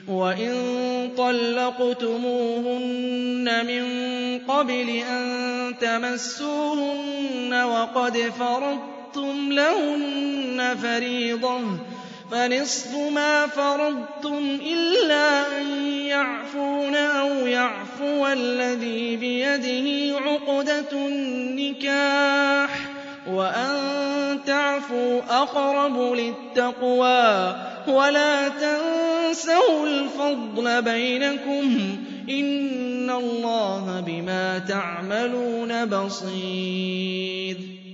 وَإِن طَلَّقْتُمُوهُنَّ مِن قَبْلِ أَن تَمَسُّوهُنَّ وَقَدْ فَرَضْتُمْ لَهُنَّ فَرِيضَةً فَنِصْفُ مَا فَرَضْتُمْ إِلَّا أَن يَعْفُونَ أَوْ يَعْفُوَ الَّذِي بِيَدِهِ عُقْدَةُ النِّكَاحِ ۚ وَأَن تَعْفُوا أَقْرَبُ لِلتَّقْوَىٰ ۚ وَلَا تَنسَوُا الْفَضْلَ بَيْنَكُمْ ۚ إِنَّ اللَّهَ بِمَا تَعْمَلُونَ بَصِيرٌ